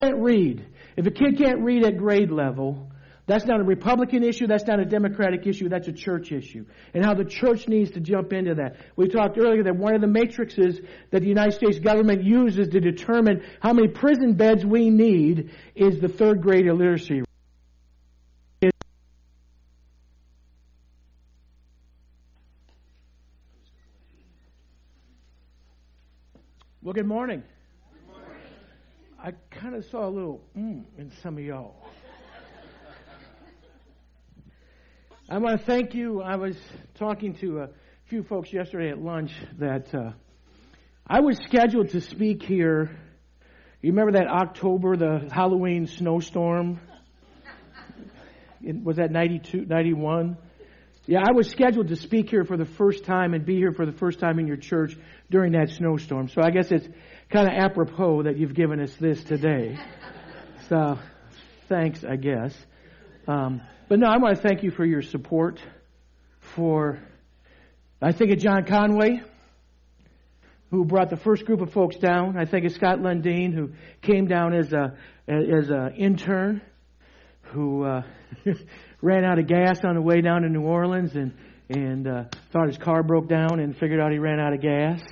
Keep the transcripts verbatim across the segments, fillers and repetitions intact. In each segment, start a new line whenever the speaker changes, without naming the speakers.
can't read, if a kid can't read at grade level, that's not a Republican issue, that's not a Democratic issue, that's a church issue. And how the church needs to jump into that. We talked earlier that one of the matrices that the United States government uses to determine how many prison beds we need is the third grade illiteracy. Well, good morning.
Good morning.
I kind of saw a little mm in some of y'all. I want to thank you. I was talking to a few folks yesterday at lunch that uh, I was scheduled to speak here. You remember that October, the Halloween snowstorm? It, was that ninety-two, ninety-one? Yeah, I was scheduled to speak here for the first time and be here for the first time in your church during that snowstorm. So I guess it's kind of apropos that you've given us this today. So thanks, I guess. Um, but no, I want to thank you for your support for, I think of John Conway, who brought the first group of folks down. I think of Scott Lundeen, who came down as a as an intern, who uh, ran out of gas on the way down to New Orleans and and uh, thought his car broke down and figured out he ran out of gas.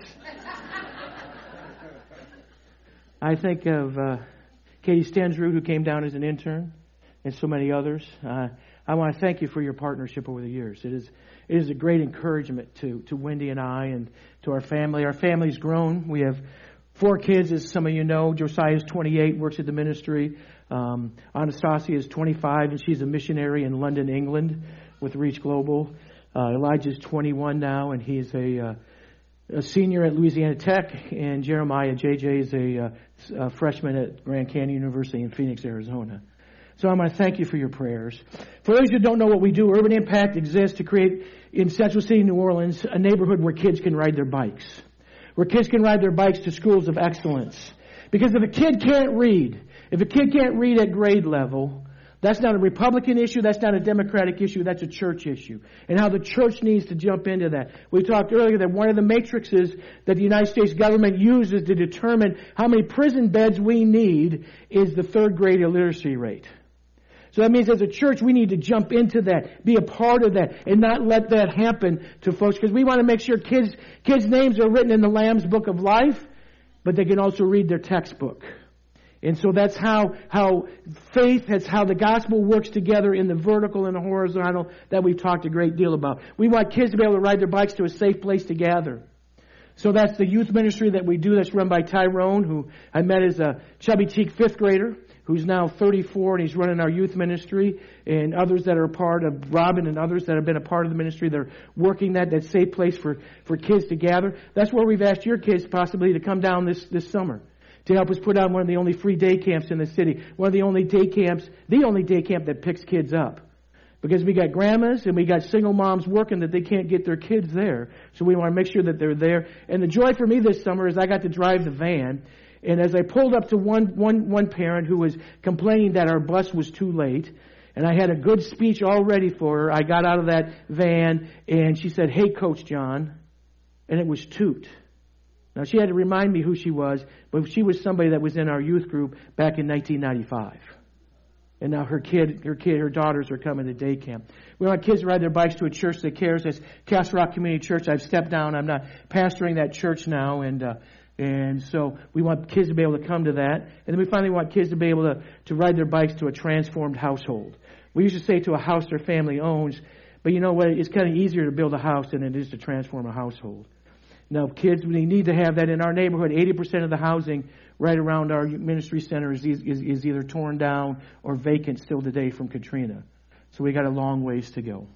I think of uh, Katie Stensrud, who came down as an intern, and so many others. Uh, I want to thank you for your partnership over the years. It is it is a great encouragement to, to Wendy and I and to our family. Our family's grown. We have four kids, as some of you know. Josiah is twenty-eight, works at the ministry. Um, Anastasia is twenty-five, and she's a missionary in London, England, with Reach Global. Uh, Elijah's twenty-one now, and he's a, uh, a senior at Louisiana Tech. And Jeremiah, J J, is a, uh, a freshman at Grand Canyon University in Phoenix, Arizona. So I want to thank you for your prayers. For those who don't know what we do, Urban Impact exists to create in Central City, New Orleans, a neighborhood where kids can ride their bikes, where kids can ride their bikes to schools of excellence. Because if a kid can't read, if a kid can't read at grade level, that's not a Republican issue, that's not a Democratic issue, that's a church issue. And how the church needs to jump into that. We talked earlier that one of the matrices that the United States government uses to determine how many prison beds we need is the third grade illiteracy rate. So that means as a church, we need to jump into that, be a part of that, and not let that happen to folks, because we want to make sure kids kids' names are written in the Lamb's Book of Life, but they can also read their textbook. And so that's how how faith, that's how the gospel works together in the vertical and the horizontal that we've talked a great deal about. We want kids to be able to ride their bikes to a safe place to gather. So that's the youth ministry that we do, that's run by Tyrone, who I met as a chubby cheek fifth grader, who's now thirty-four, and he's running our youth ministry, and others that are a part of Robin and others that have been a part of the ministry. They're working that, that safe place for, for kids to gather. That's where we've asked your kids possibly to come down this, this summer to help us put on one of the only free day camps in the city, one of the only day camps, the only day camp that picks kids up. Because we got grandmas and we got single moms working that they can't get their kids there. So we want to make sure that they're there. And the joy for me this summer is I got to drive the van. And as I pulled up to one, one, one parent who was complaining that our bus was too late, and I had a good speech all ready for her, I got out of that van and she said, "Hey, Coach John." And it was Toot. Now, she had to remind me who she was, but she was somebody that was in our youth group back in nineteen ninety-five. And now her kid, her kid, her daughters are coming to day camp. We want kids to ride their bikes to a church that cares. That's Castle Rock Community Church. I've stepped down. I'm not pastoring that church now, and uh, and so we want kids to be able to come to that. And then we finally want kids to be able to, to ride their bikes to a transformed household. We used to say to a house their family owns, but you know what? It's kind of easier to build a house than it is to transform a household. Now, kids, we need to have that in our neighborhood. eighty percent of the housing right around our ministry center is, is, is either torn down or vacant still today from Katrina. So we got a long ways to go.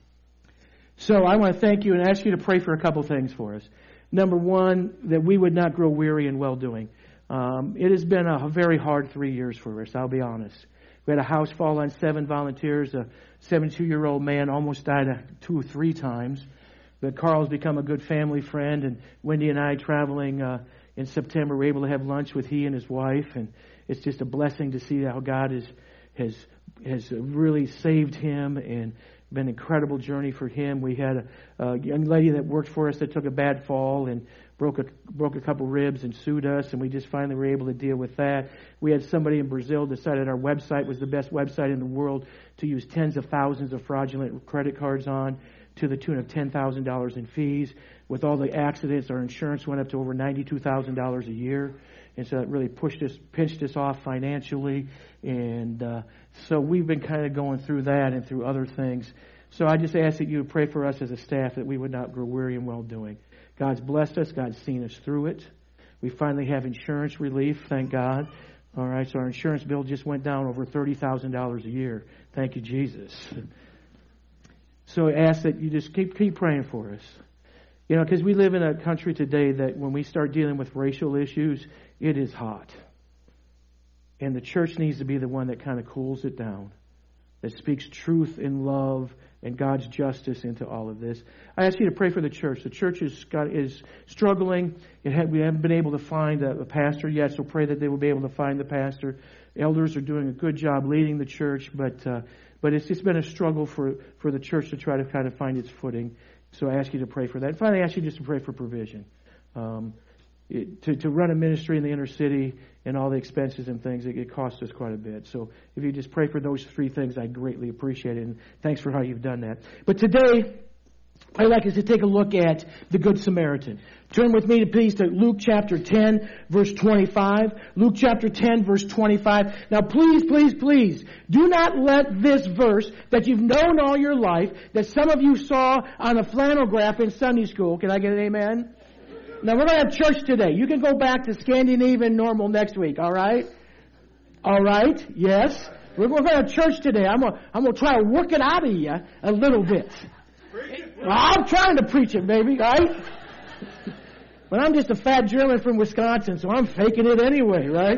So I want to thank you and ask you to pray for a couple things for us. Number one, that we would not grow weary in well-doing. Um, it has been a very hard three years for us, I'll be honest. We had a house fall on seven volunteers. A seventy-two-year-old man almost died two or three times. But Carl's become a good family friend, and Wendy and I traveling uh, in September, we're able to have lunch with he and his wife, and it's just a blessing to see how God is, has has really saved him and been an incredible journey for him. We had a, a young lady that worked for us that took a bad fall and broke a, broke a couple ribs and sued us, and we just finally were able to deal with that. We had somebody in Brazil decided our website was the best website in the world to use tens of thousands of fraudulent credit cards on, to the tune of ten thousand dollars in fees. With all the accidents, our insurance went up to over ninety-two thousand dollars a year. And so it really pushed us, pinched us off financially. And uh, so we've been kind of going through that and through other things. So I just ask that you would pray for us as a staff that we would not grow weary in well-doing. God's blessed us. God's seen us through it. We finally have insurance relief, thank God. All right, so our insurance bill just went down over thirty thousand dollars a year. Thank you, Jesus. So I ask that you just keep keep praying for us. You know, because we live in a country today that when we start dealing with racial issues, it is hot. And the church needs to be the one that kind of cools it down, that speaks truth and love and God's justice into all of this. I ask you to pray for the church. The church is got, is struggling. It had, we haven't been able to find a, a pastor yet, so pray that they will be able to find the pastor. Elders are doing a good job leading the church, but uh, but it's just been a struggle for, for the church to try to kind of find its footing. So I ask you to pray for that. And finally, I ask you just to pray for provision. Um, it, to, to run a ministry in the inner city and all the expenses and things, it, it costs us quite a bit. So if you just pray for those three things, I'd greatly appreciate it. And thanks for how you've done that. But today, I'd like us to take a look at the Good Samaritan. Turn with me, please, to Luke chapter ten, verse twenty-five. Luke chapter ten, verse twenty-five. Now, please, please, please, do not let this verse that you've known all your life, that some of you saw on a flannel graph in Sunday school. Can I get an amen? Now, we're going to have church today. You can go back to Scandinavian normal next week, all right? All right? Yes? We're going to have church today. I'm going to, I'm going to try to work it out of you a little bit. Well, I'm trying to preach it, baby, right? But I'm just a fat German from Wisconsin, so I'm faking it anyway, right?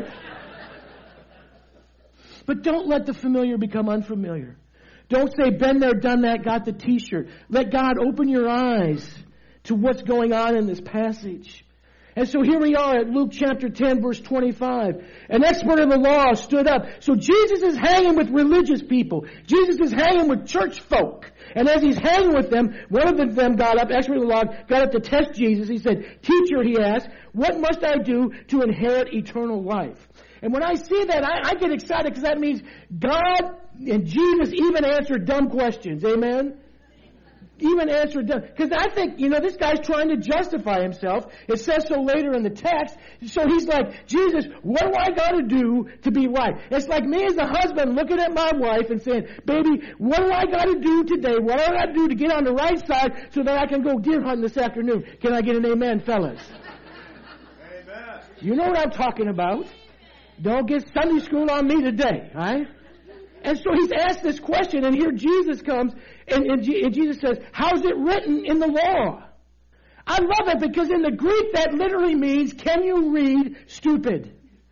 But don't let the familiar become unfamiliar. Don't say, been there, done that, got the t-shirt. Let God open your eyes to what's going on in this passage. And so here we are at Luke chapter ten, verse twenty-five. An expert in the law stood up. So Jesus is hanging with religious people. Jesus is hanging with church folk. And as he's hanging with them, one of them got up, expert in the law, got up to test Jesus. He said, "Teacher," he asked, "what must I do to inherit eternal life?" And when I see that, I, I get excited because that means God and Jesus even answered dumb questions. Amen? Even answered dumb. Because I think, you know, this guy's trying to justify himself. It says so later in the text. So he's like, Jesus, what do I got to do to be right? It's like me as a husband looking at my wife and saying, baby, what do I got to do today? What do I got to do to get on the right side so that I can go deer hunting this afternoon? Can I get an amen, fellas? Amen. You know what I'm talking about. Don't get Sunday school on me today, right? And so he's asked this question, and here Jesus comes, and, and, G- and Jesus says, how's it written in the law? I love it because in the Greek that literally means, can you read, stupid?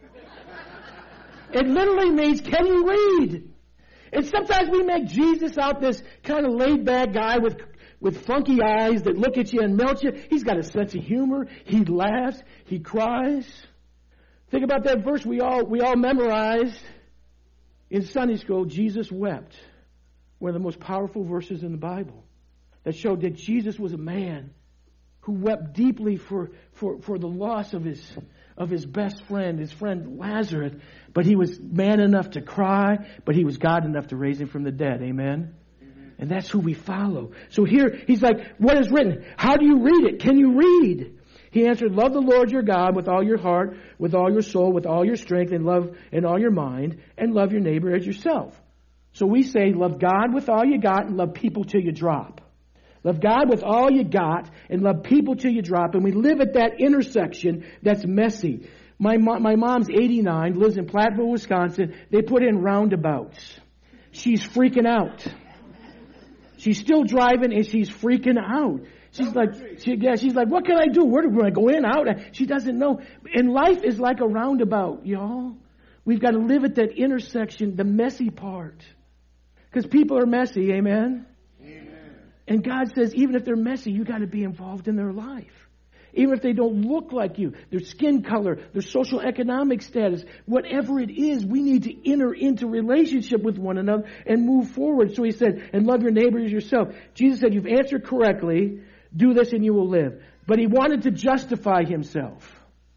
It literally means, can you read? And sometimes we make Jesus out this kind of laid-back guy with with funky eyes that look at you and melt you. He's got a sense of humor. He laughs. He cries. Think about that verse we all we all memorized. In Sunday school, Jesus wept. One of the most powerful verses in the Bible that showed that Jesus was a man who wept deeply for, for, for the loss of his, of his best friend, his friend Lazarus. But he was man enough to cry, but he was God enough to raise him from the dead. Amen? Amen. And that's who we follow. So here, he's like, what is written? How do you read it? Can you read? He answered, love the Lord your God with all your heart, with all your soul, with all your strength, and love in all your mind, and love your neighbor as yourself. So we say, love God with all you got, and love people till you drop. Love God with all you got, and love people till you drop. And we live at that intersection that's messy. My, mo- my mom's eighty-nine, lives in Platteville, Wisconsin. They put in roundabouts. She's freaking out. She's still driving, and she's freaking out. She's like, she, yeah, she's like, what can I do? Where do I go in, out? She doesn't know. And life is like a roundabout, y'all. We've got to live at that intersection, the messy part. Because people are messy, amen? Amen? And God says, even if they're messy, you got to be involved in their life. Even if they don't look like you, their skin color, their social economic status, whatever it is, we need to enter into relationship with one another and move forward. So he said, and love your neighbor as yourself. Jesus said, you've answered correctly. Do this and you will live. But he wanted to justify himself.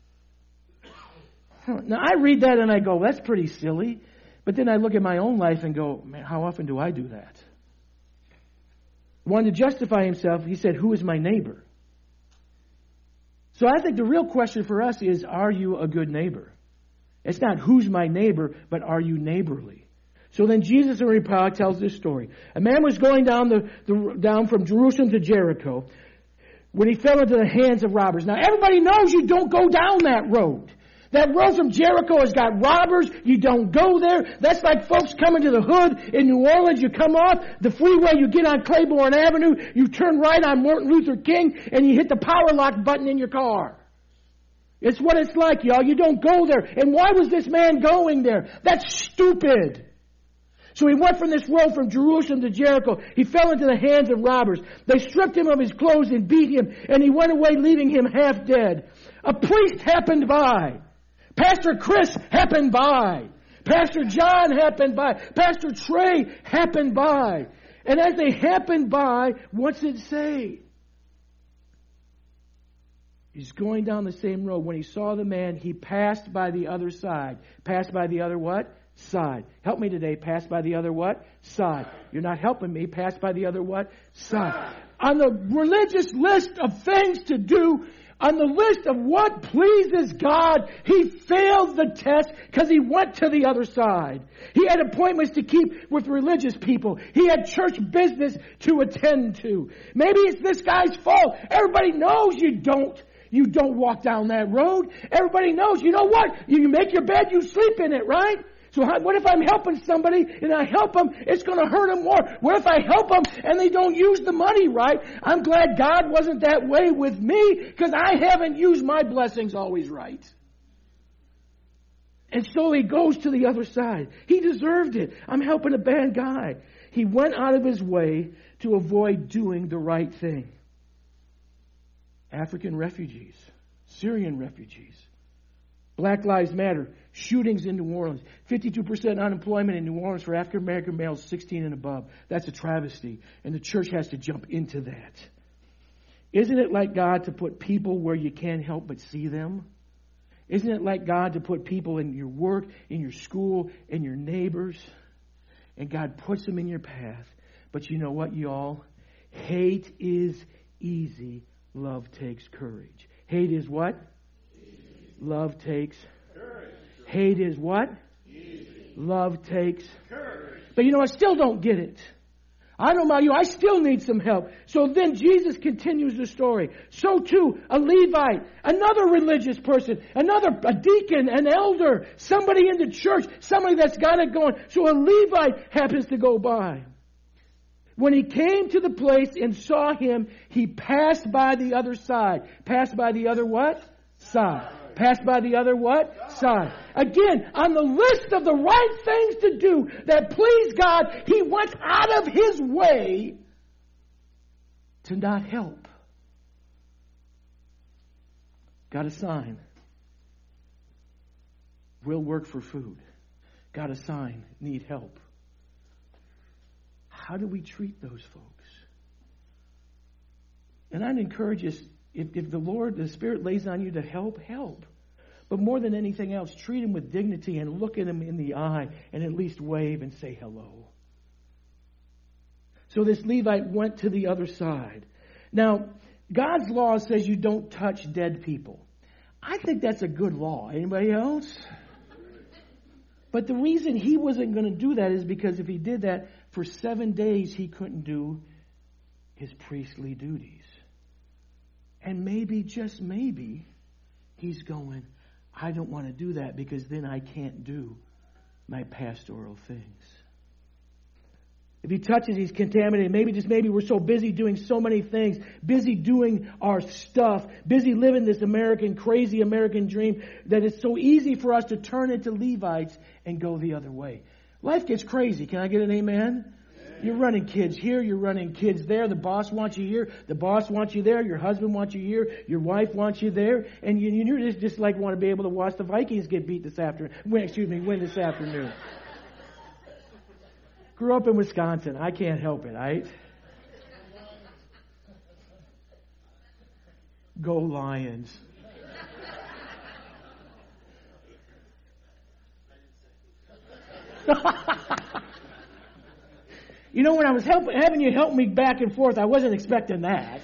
Now, I read that and I go, that's pretty silly. But then I look at my own life and go, man, how often do I do that? Wanted to justify himself, he said, who is my neighbor? So I think the real question for us is, are you a good neighbor? It's not who's my neighbor, but are you neighborly? So then Jesus in reply tells this story. A man was going down the, the down from Jerusalem to Jericho when he fell into the hands of robbers. Now everybody knows you don't go down that road. That road from Jericho has got robbers. You don't go there. That's like folks coming to the hood in New Orleans. You come off the freeway, you get on Claiborne Avenue, you turn right on Martin Luther King, and you hit the power lock button in your car. It's what it's like, y'all. You don't go there. And why was this man going there? That's stupid. So he went from this road from Jerusalem to Jericho. He fell into the hands of robbers. They stripped him of his clothes and beat him, and he went away leaving him half dead. A priest happened by. Pastor Chris happened by. Pastor John happened by. Pastor Trey happened by. And as they happened by, what's it say? He's going down the same road. When he saw the man, he passed by the other side. Passed by the other what? Side. Help me today. Pass by the other what? Side. You're not helping me. Pass by the other what? Side. On the religious list of things to do, on the list of what pleases God, he failed the test because he went to the other side. He had appointments to keep with religious people. He had church business to attend to. Maybe it's this guy's fault. Everybody knows you don't. You don't walk down that road. Everybody knows. You know what? You make your bed, you sleep in it, right? So how, what if I'm helping somebody and I help them, it's going to hurt them more. What if I help them and they don't use the money right? I'm glad God wasn't that way with me because I haven't used my blessings always right. And so he goes to the other side. He deserved it. I'm helping a bad guy. He went out of his way to avoid doing the right thing. African refugees, Syrian refugees, Black Lives Matter, shootings in New Orleans, fifty-two percent unemployment in New Orleans for African American males sixteen and above. That's a travesty, and the church has to jump into that. Isn't it like God to put people where you can't help but see them? Isn't it like God to put people in your work, in your school, in your neighbors, and God puts them in your path? But you know what, y'all? Hate is easy. Love takes courage. Hate is what? Easy. Love takes courage. Hate is what? Easy. Love takes courage. But you know, I still don't get it. I don't know about you. I still need some help. So then Jesus continues the story. So too, a Levite, another religious person, another a deacon, an elder, somebody in the church, somebody that's got it going. So a Levite happens to go by. When he came to the place and saw him, he passed by the other side. Passed by the other what? Side. Passed by the other what? Side. Again, on the list of the right things to do that please God, he went out of his way to not help. Got a sign. Will work for food. Got a sign. Need help. How do we treat those folks? And I'd encourage us, if, if the Lord, the Spirit lays on you to help, help. But more than anything else, treat them with dignity and look at them in the eye and at least wave and say hello. So this Levite went to the other side. Now, God's law says you don't touch dead people. I think that's a good law. Anybody else? But the reason he wasn't going to do that is because if he did that, for seven days he couldn't do his priestly duties. And maybe, just maybe, he's going, I don't want to do that because then I can't do my pastoral things. If he touches, he's contaminated. Maybe, just maybe, we're so busy doing so many things, busy doing our stuff, busy living this American, crazy American dream, that it's so easy for us to turn into Levites and go the other way. Life gets crazy. Can I get an amen? You're running kids here, you're running kids there. The boss wants you here, the boss wants you there, your husband wants you here, your wife wants you there, and you, you just, just like want to be able to watch the Vikings get beat this afternoon. Win, excuse me, win this afternoon. Grew up in Wisconsin. I can't help it, right? Go Lions. You know, when I was help, having you help me back and forth, I wasn't expecting that.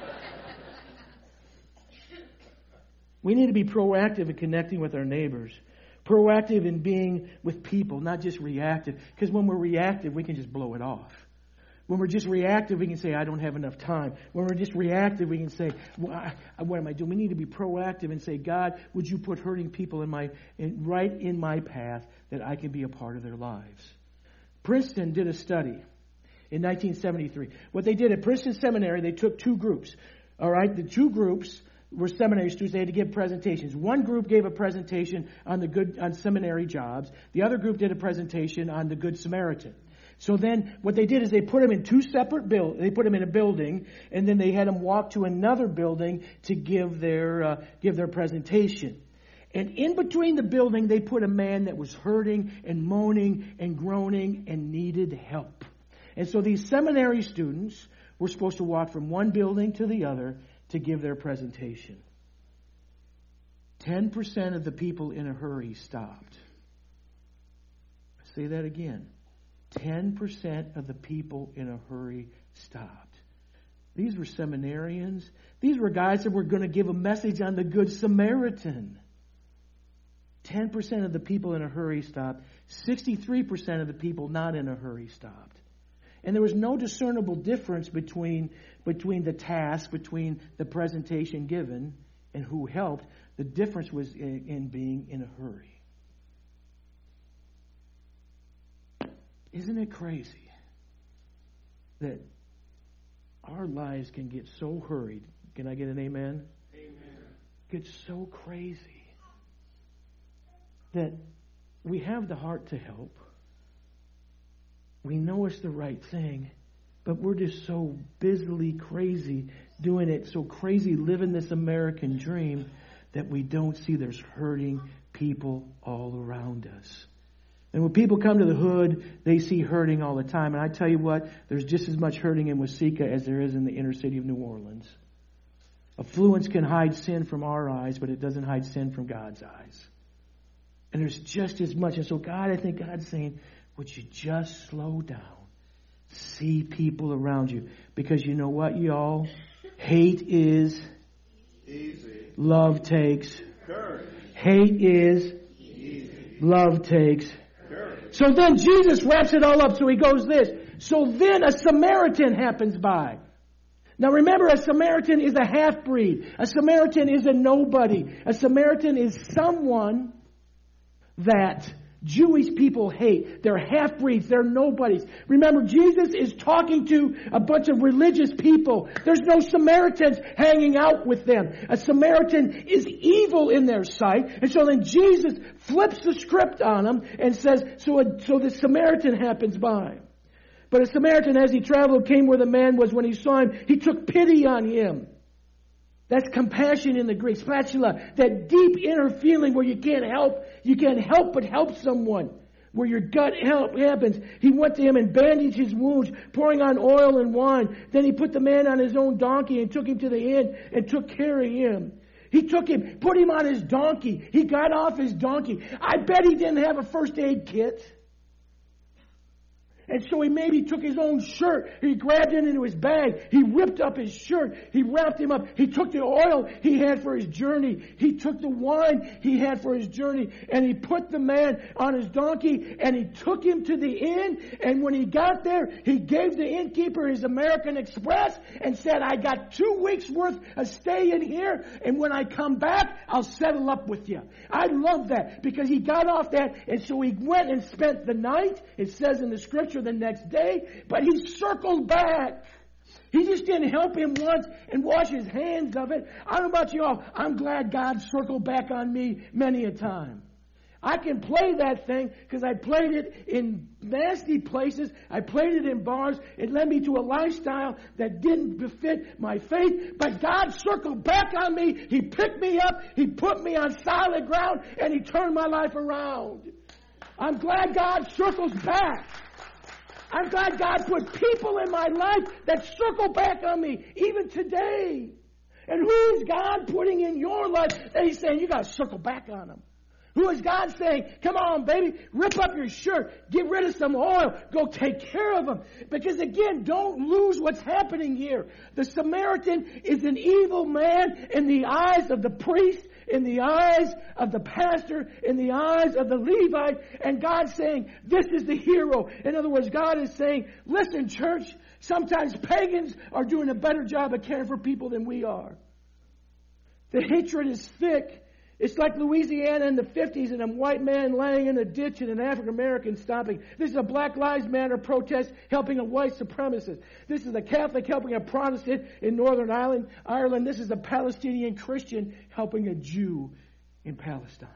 We need to be proactive in connecting with our neighbors. Proactive in being with people, not just reactive. Because when we're reactive, we can just blow it off. When we're just reactive, we can say, I don't have enough time. When we're just reactive, we can say, well, I, what am I doing? We need to be proactive and say, God, would you put hurting people in my in, right in my path that I can be a part of their lives? Princeton did a study in nineteen seventy-three. What they did at Princeton Seminary, they took two groups. All right, the two groups were seminary students. They had to give presentations. One group gave a presentation on the good on seminary jobs. The other group did a presentation on the Good Samaritan. So then what they did is they put them in two separate build. They put them in a building, and then they had them walk to another building to give their uh, give their presentation. And in between the building, they put a man that was hurting and moaning and groaning and needed help. And so these seminary students were supposed to walk from one building to the other to give their presentation. ten percent of the people in a hurry stopped. I'll say that again. ten percent of the people in a hurry stopped. These were seminarians. These were guys that were going to give a message on the Good Samaritan. ten percent of the people in a hurry stopped. sixty-three percent of the people not in a hurry stopped. And there was no discernible difference between, between the task, between the presentation given and who helped. The difference was in, in being in a hurry. Isn't it crazy that our lives can get so hurried? Can I get an amen? Amen. Get so crazy that we have the heart to help. We know it's the right thing, but we're just so busily crazy doing it, so crazy living this American dream that we don't see there's hurting people all around us. And when people come to the hood, they see hurting all the time. And I tell you what, there's just as much hurting in Waseca as there is in the inner city of New Orleans. Affluence can hide sin from our eyes, but it doesn't hide sin from God's eyes. And there's just as much. And so God, I think God's saying, would you just slow down? See people around you. Because you know what, y'all? Hate is easy. Love takes courage. Hate is easy. Love takes courage. So then Jesus wraps it all up. So he goes this. So then a Samaritan happens by. Now remember, a Samaritan is a half-breed. A Samaritan is a nobody. A Samaritan is someone that Jewish people hate. They're half-breeds. They're nobodies. Remember, Jesus is talking to a bunch of religious people. There's no Samaritans hanging out with them. A Samaritan is evil in their sight. And so then Jesus flips the script on them and says, so, a, so the Samaritan happens by. But a Samaritan, as he traveled, came where the man was. When he saw him, he took pity on him. That's compassion in the Greek. Spatula, that deep inner feeling where you can't help, you can't help but help someone. Where your gut help happens. He went to him and bandaged his wounds, pouring on oil and wine. Then he put the man on his own donkey and took him to the inn and took care of him. He took him, put him on his donkey. He got off his donkey. I bet he didn't have a first aid kit. And so he maybe took his own shirt. He grabbed it into his bag. He ripped up his shirt. He wrapped him up. He took the oil he had for his journey. He took the wine he had for his journey. And he put the man on his donkey. And he took him to the inn. And when he got there, he gave the innkeeper his American Express and said, I got two weeks worth of stay in here. And when I come back, I'll settle up with you. I love that because he got off that. And so he went and spent the night. It says in the scripture, the next day, but he circled back. He just didn't help him once and wash his hands of it. I don't know about you all. I'm glad God circled back on me many a time. I can play that thing because I played it in nasty places. I played it in bars. It led me to a lifestyle that didn't befit my faith. But God circled back on me. He picked me up. He put me on solid ground and he turned my life around. I'm glad God circles back. I'm glad God put people in my life that circle back on me, even today. And who is God putting in your life that He's saying, you got to circle back on them? Who is God saying, come on, baby, rip up your shirt, get rid of some oil, go take care of them? Because again, don't lose what's happening here. The Samaritan is an evil man in the eyes of the priest, in the eyes of the pastor, in the eyes of the Levite, and God's saying, this is the hero. In other words, God is saying, listen, church, sometimes pagans are doing a better job of caring for people than we are. The hatred is thick. It's like Louisiana in the fifties and a white man laying in a ditch and an African American stomping. This is a Black Lives Matter protest helping a white supremacist. This is a Catholic helping a Protestant in Northern Ireland. Ireland. This is a Palestinian Christian helping a Jew in Palestine.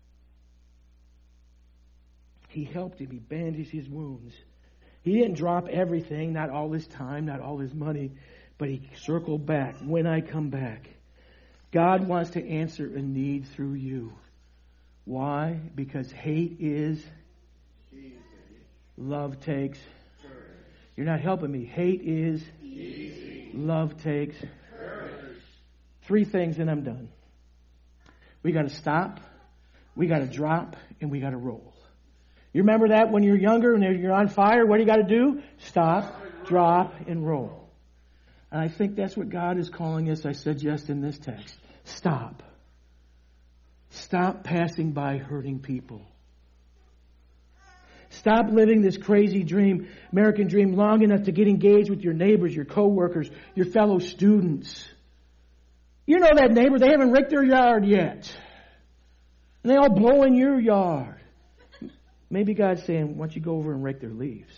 He helped him. He bandaged his wounds. He didn't drop everything, not all his time, not all his money, but he circled back. When I come back, God wants to answer a need through you. Why? Because hate is easy. Love takes courage. You're not helping me. Hate is easy. Love takes courage. Three things and I'm done. We got to stop, we got to drop, and we got to roll. You remember that when you're younger and you're on fire, what do you got to do? Stop, drop, and roll. And I think that's what God is calling us, I suggest in this text. Stop. Stop passing by hurting people. Stop living this crazy dream, American dream, long enough to get engaged with your neighbors, your coworkers, your fellow students. You know that neighbor, they haven't raked their yard yet. And they all blow in your yard. Maybe God's saying, why don't you go over and rake their leaves?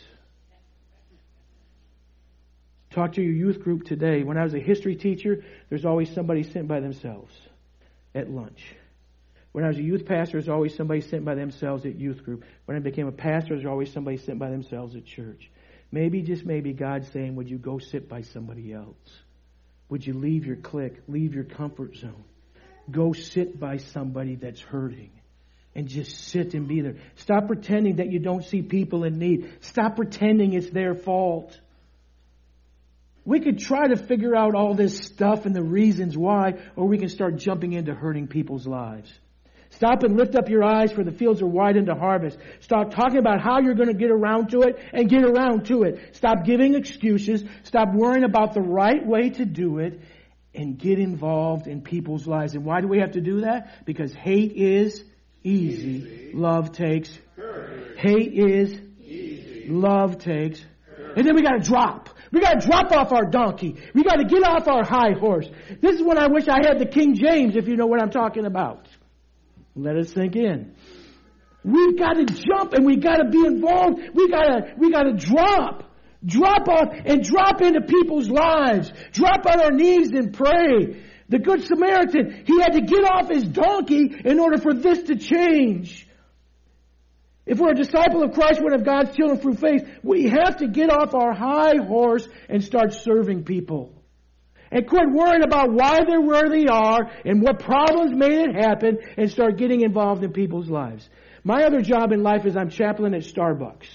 Talk to your youth group today. When I was a history teacher, there's always somebody sitting by themselves at lunch. When I was a youth pastor, there's always somebody sitting by themselves at youth group. When I became a pastor, there's always somebody sitting by themselves at church. Maybe, just maybe, God's saying, would you go sit by somebody else? Would you leave your clique, leave your comfort zone? Go sit by somebody that's hurting. And just sit and be there. Stop pretending that you don't see people in need. Stop pretending it's their fault. We could try to figure out all this stuff and the reasons why, or we can start jumping into hurting people's lives. Stop and lift up your eyes, for the fields are wide unto harvest. Stop talking about how you're going to get around to it and get around to it. Stop giving excuses. Stop worrying about the right way to do it and get involved in people's lives. And why do we have to do that? Because hate is easy. Easy. Love takes courage. Hate is easy. Love takes courage. And then we got to drop. We got to drop off our donkey. We got to get off our high horse. This is when I wish I had the King James, if you know what I'm talking about. Let it sink in. We've got to jump and we got to be involved. We got to we got to drop. Drop off and drop into people's lives. Drop on our knees and pray. The Good Samaritan, he had to get off his donkey in order for this to change. If we're a disciple of Christ, one of God's children through faith, we have to get off our high horse and start serving people. And quit worrying about why they're where they are and what problems made it happen and start getting involved in people's lives. My other job in life is I'm chaplain at Starbucks.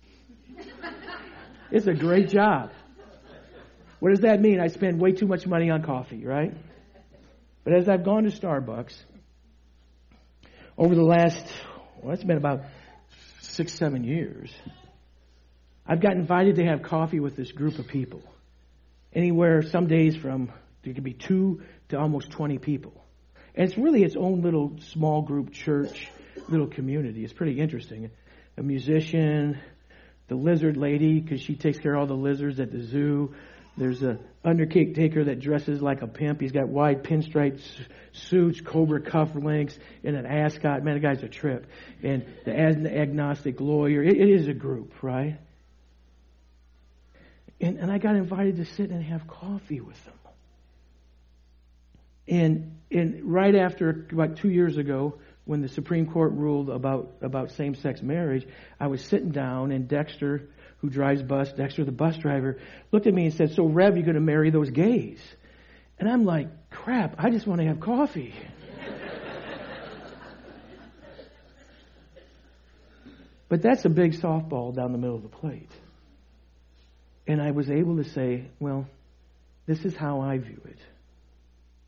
It's a great job. What does that mean? I spend way too much money on coffee, right? But as I've gone to Starbucks over the last, well, it's been about six, seven years, I've got invited to have coffee with this group of people. Anywhere, some days from, there could be two to almost twenty people. And it's really its own little small group church, little community. It's pretty interesting. A musician, the lizard lady, because she takes care of all the lizards at the zoo. There's a undertaker that dresses like a pimp. He's got wide pinstripe suits, cobra cufflinks, and an ascot. Man, the guy's a trip. And the agnostic lawyer. It, it is a group, right? And, and I got invited to sit and have coffee with them. And, and right after, about two years ago, when the Supreme Court ruled about, about same-sex marriage, I was sitting down, and Dexter, who drives bus, Dexter, the bus driver, looked at me and said, "So, Rev, you're going to marry those gays?" And I'm like, crap, I just want to have coffee. But that's a big softball down the middle of the plate. And I was able to say, well, this is how I view it.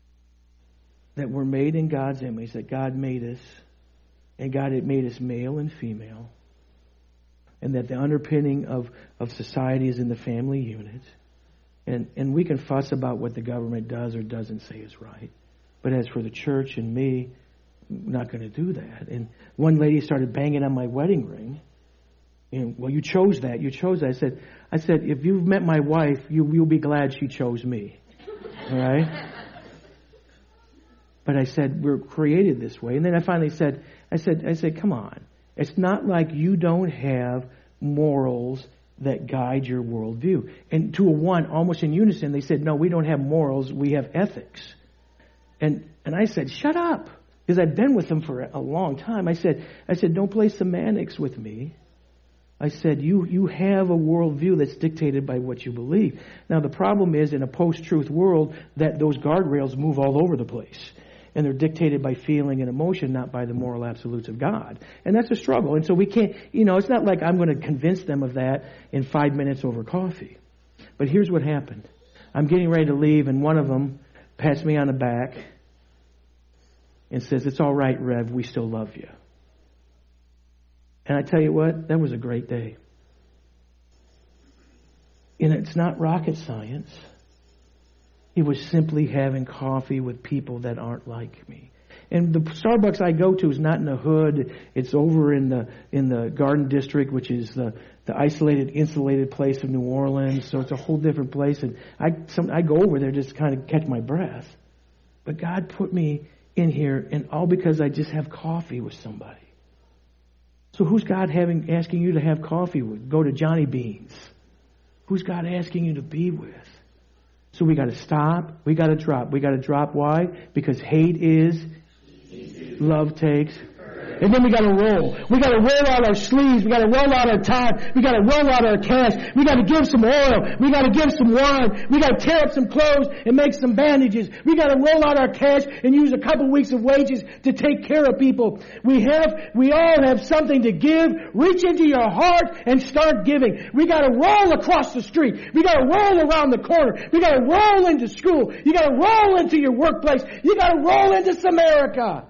that we're made in God's image, that God made us, and God had made us male and female, and that the underpinning of, of society is in the family unit. And, and we can fuss about what the government does or doesn't say is right. But as for the church and me, I'm not going to do that. And one lady started banging on my wedding ring. And, well, you chose that. You chose that. I said, I said, if you've met my wife, you, you'll be glad she chose me. All right? But I said, we're created this way. And then I finally said, I said, I said, come on. It's not like you don't have morals that guide your worldview. And to a one, almost in unison, they said, no, we don't have morals, we have ethics. And and I said, shut up. Because I've been with them for a long time. I said, I said, don't play semantics with me. I said, you, you have a worldview that's dictated by what you believe. Now, the problem is, in a post-truth world, that those guardrails move all over the place. And they're dictated by feeling and emotion, not by the moral absolutes of God. And that's a struggle. And so we can't, you know, it's not like I'm going to convince them of that in five minutes over coffee. But here's what happened. I'm getting ready to leave, and one of them pats me on the back and says, it's all right, Rev, we still love you. And I tell you what, that was a great day. And it's not rocket science. It was simply having coffee with people that aren't like me. And the Starbucks I go to is not in the hood. It's over in the in the Garden District, which is the, the isolated, insulated place of New Orleans. So it's a whole different place. And I some, I go over there just to kind of catch my breath. But God put me in here, and all because I just have coffee with somebody. So who's God having asking you to have coffee with? Go to Johnny Beans. Who's God asking you to be with? So we got to stop. We got to drop. We got to drop. Why? Because hate is, love takes. And then we got to roll. We got to roll out our sleeves. We got to roll out our time. We got to roll out our cash. We got to give some oil. We got to give some wine. We got to tear up some clothes and make some bandages. We got to roll out our cash and use a couple weeks of wages to take care of people. We have, we all have something to give. Reach into your heart and start giving. We got to roll across the street. We got to roll around the corner. We got to roll into school. You got to roll into your workplace. You got to roll into Samarica.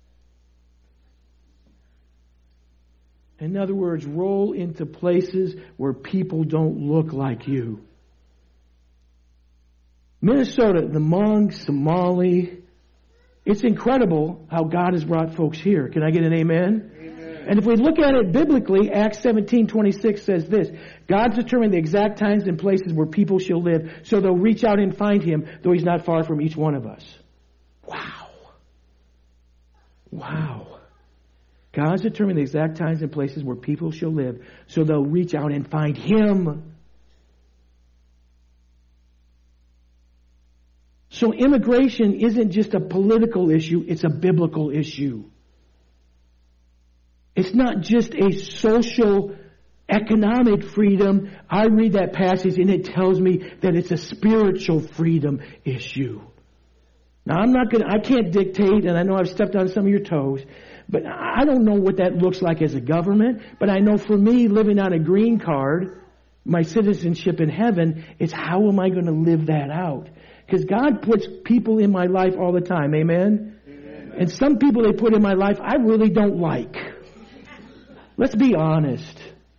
In other words, roll into places where people don't look like you. Minnesota, the Hmong, Somali. It's incredible how God has brought folks here. Can I get an amen? Amen. And if we look at it biblically, Acts seventeen twenty-six says this. God's determined the exact times and places where people shall live, so they'll reach out and find Him, though He's not far from each one of us. Wow. Wow. God's determined the exact times and places where people shall live, so they'll reach out and find Him. So immigration isn't just a political issue, it's a biblical issue. It's not just a social, economic freedom. I read that passage and it tells me that it's a spiritual freedom issue. Now I'm not gonna, I can't dictate, and I know I've stepped on some of your toes, but I don't know what that looks like as a government. But I know for me, living on a green card, my citizenship in heaven, is how am I going to live that out? Because God puts people in my life all the time. Amen? Amen? And some people they put in my life I really don't like. Let's be honest.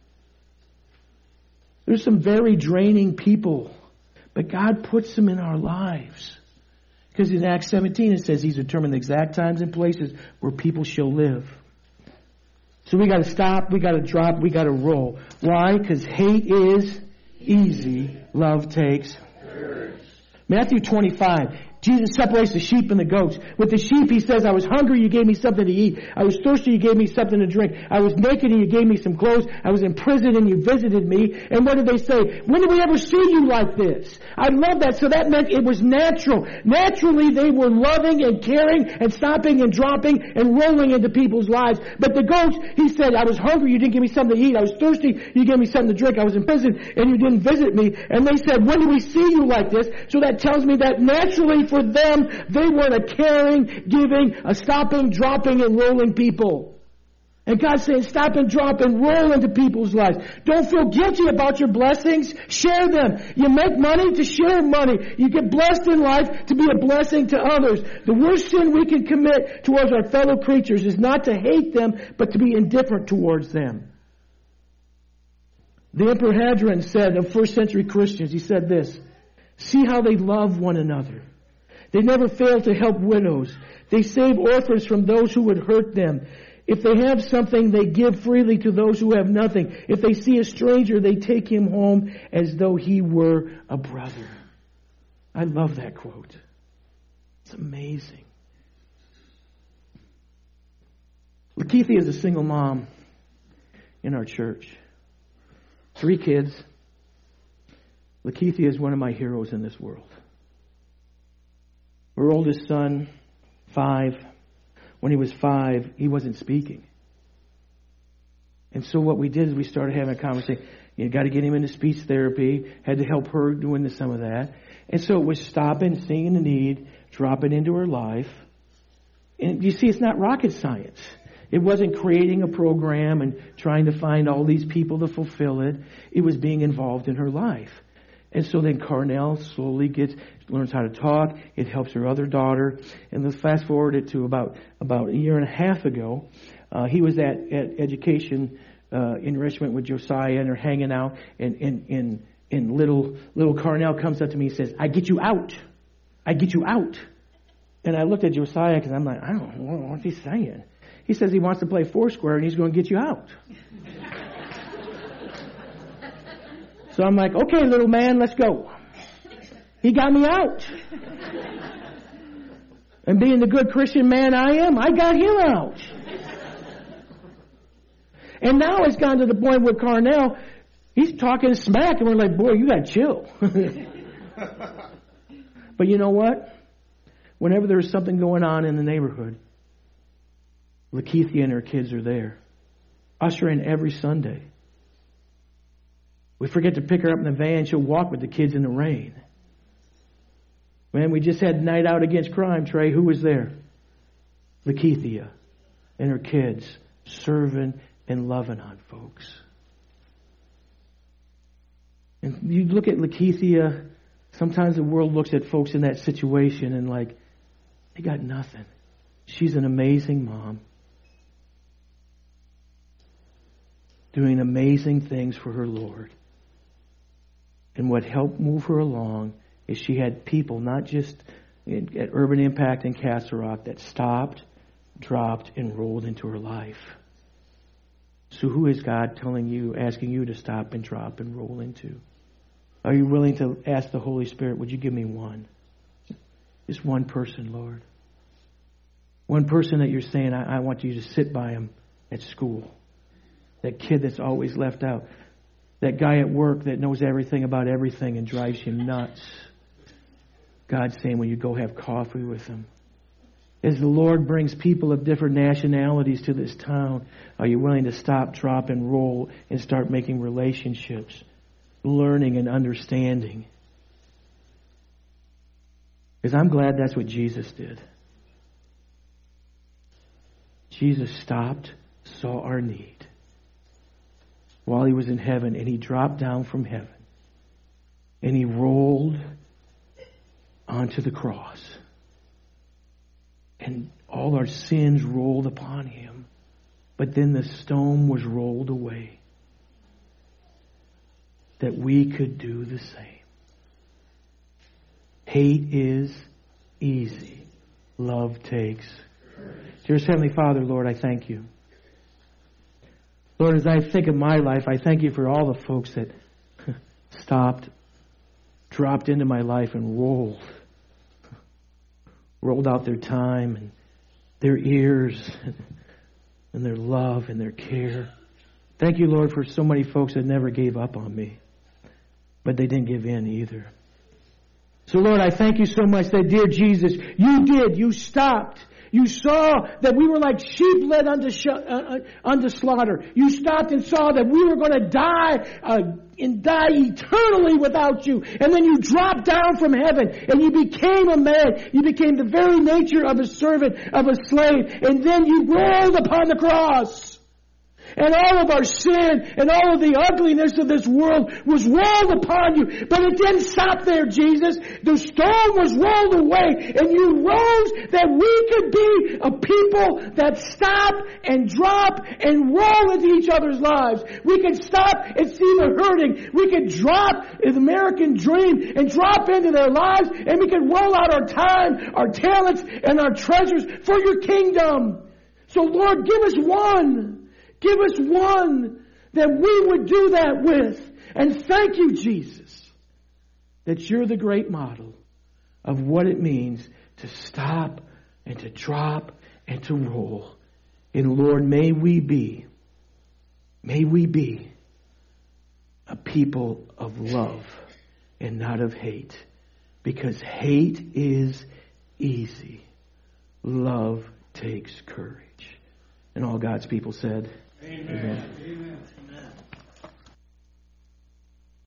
There's some very draining people. But God puts them in our lives. Because in Acts seventeen it says He's determined the exact times and places where people shall live. So we got to stop, we got to drop, we got to roll. Why? Because hate is easy, love takes courage. Matthew twenty-five. Jesus separates the sheep and the goats. With the sheep, He says, I was hungry, you gave me something to eat. I was thirsty, you gave me something to drink. I was naked, and you gave me some clothes. I was in prison, and you visited me. And what did they say? When did we ever see you like this? I love that. So that meant it was natural. Naturally, they were loving and caring and stopping and dropping and rolling into people's lives. But the goats, He said, I was hungry, you didn't give me something to eat. I was thirsty, you gave me something to drink. I was in prison, and you didn't visit me. And they said, when did we see you like this? So that tells me that naturally for them, they weren't a caring, giving, a stopping, dropping, and rolling people. And God's saying, stop and drop and roll into people's lives. Don't feel guilty about your blessings. Share them. You make money to share money. You get blessed in life to be a blessing to others. The worst sin we can commit towards our fellow creatures is not to hate them, but to be indifferent towards them. The Emperor Hadrian said of first century Christians, he said this, see how they love one another. They never fail to help widows. They save orphans from those who would hurt them. If they have something, they give freely to those who have nothing. If they see a stranger, they take him home as though he were a brother. I love that quote. It's amazing. Lakeithia is a single mom in our church. Three kids. Lakeithia is one of my heroes in this world. Her oldest son, five, when he was five, he wasn't speaking. And so what we did is we started having a conversation. You got to get him into speech therapy. Had to help her doing some of that. And so it was stopping, seeing the need, dropping into her life. And you see, it's not rocket science. It wasn't creating a program and trying to find all these people to fulfill it. It was being involved in her life. And so then Carnell slowly gets learns how to talk. It helps her other daughter. And let's fast forward it to about about a year and a half ago. Uh, he was at, at education uh, enrichment with Josiah, and they're hanging out. And and and, and little little Carnell comes up to me and says, "I get you out. I get you out." And I looked at Josiah because I'm like, I don't know what's he saying. He says he wants to play Foursquare and he's going to get you out. So I'm like, okay, little man, let's go. He got me out. And being the good Christian man I am, I got him out. And now it's gone to the point where Carnell, he's talking smack, and we're like, boy, you got to chill. But you know what? Whenever there's something going on in the neighborhood, Lakeithia and her kids are there. Usher in every Sunday. We forget to pick her up in the van. She'll walk with the kids in the rain. Man, we just had Night Out Against Crime, Trey. Who was there? Lakeithia and her kids serving and loving on folks. And you look at Lakeithia, sometimes the world looks at folks in that situation and like, they got nothing. She's an amazing mom. Doing amazing things for her Lord. And what helped move her along is she had people, not just at Urban Impact and Castle Rock, that stopped, dropped, and rolled into her life. So who is God telling you, asking you to stop and drop and roll into? Are you willing to ask the Holy Spirit, would you give me one? Just one person, Lord. One person that you're saying, I, I want you to sit by him at school. That kid that's always left out. That guy at work that knows everything about everything and drives you nuts. God's saying, will you go have coffee with him? As the Lord brings people of different nationalities to this town, are you willing to stop, drop, and roll and start making relationships, learning and understanding? Because I'm glad that's what Jesus did. Jesus stopped, saw our need while he was in heaven, and he dropped down from heaven and he rolled onto the cross, and all our sins rolled upon him, but then the stone was rolled away that we could do the same. Hate is easy. Love takes. Dearest Heavenly Father, Lord, I thank you. Lord, as I think of my life, I thank you for all the folks that stopped, dropped into my life and rolled. Rolled out their time and their ears and their love and their care. Thank you, Lord, for so many folks that never gave up on me, but they didn't give in either. So, Lord, I thank you so much that, dear Jesus, you did. You stopped. You saw that we were like sheep led unto, sh- uh, unto slaughter. You stopped and saw that we were going to die uh, and die eternally without you. And then you dropped down from heaven and you became a man. You became the very nature of a servant, of a slave. And then you rolled upon the cross. and all of our sin and all of the ugliness of this world was rolled upon you. But it didn't stop there, Jesus. The stone was rolled away, and you rose that we could be a people that stop and drop and roll into each other's lives. We could stop and see the hurting. We could drop the American dream and drop into their lives, and we could roll out our time, our talents, and our treasures for your kingdom. So Lord, give us one. Give us one that we would do that with. And thank you, Jesus, that you're the great model of what it means to stop and to drop and to roll. And Lord, may we be, may we be a people of love and not of hate. Because hate is easy. Love takes courage. And all God's people said, Amen. Amen. Amen.